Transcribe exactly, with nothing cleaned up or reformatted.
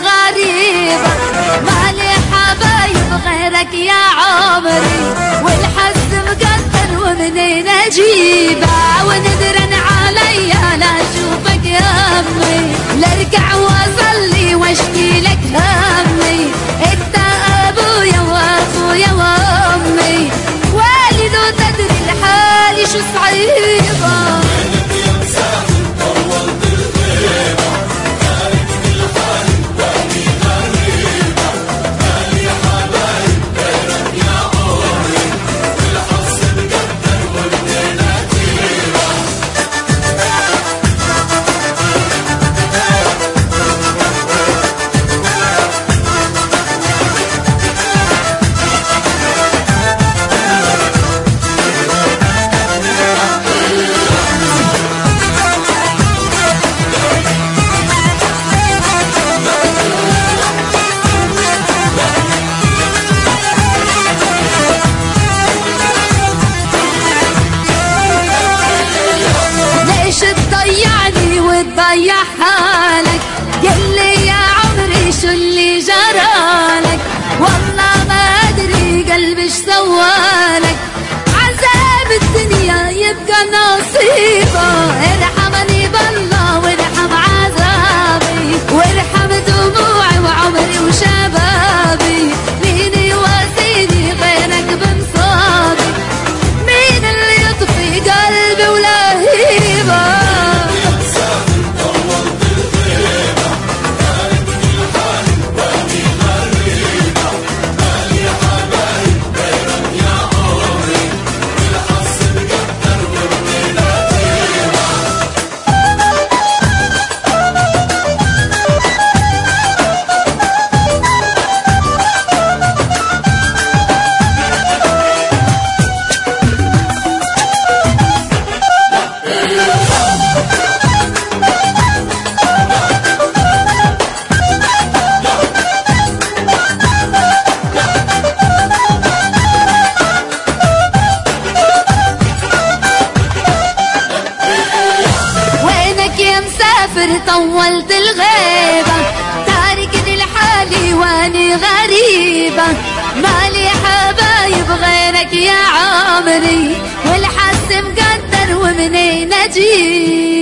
غريبة، مالي حبايب غيرك يا عمري، والحظ مقدر ومنين اجيبه، وندرن علي لا اشوفك يمي، لارجع واصلي واشكي لك همي، انت ابويا واخويا وامي، والد وتدري لحالي شو صعيبه. ضيع حالك، قلي يا عمري شو اللي جرالك، والله ما ادري قلبي ايش سوالك، عذاب الدنيا يبقى نصيبه، ارحمني بالله وارحم عذابي، وارحم دموعي وعمري وشبابي، مين يواسيني غيرك بمصابي، مين اللي يطفي قلبي ولهيبه. طولت الغيبة، تاركني لحالي واني غريبة، مالي حبايب غيرك يا عمري، والحس مقدر ومنين اجيب.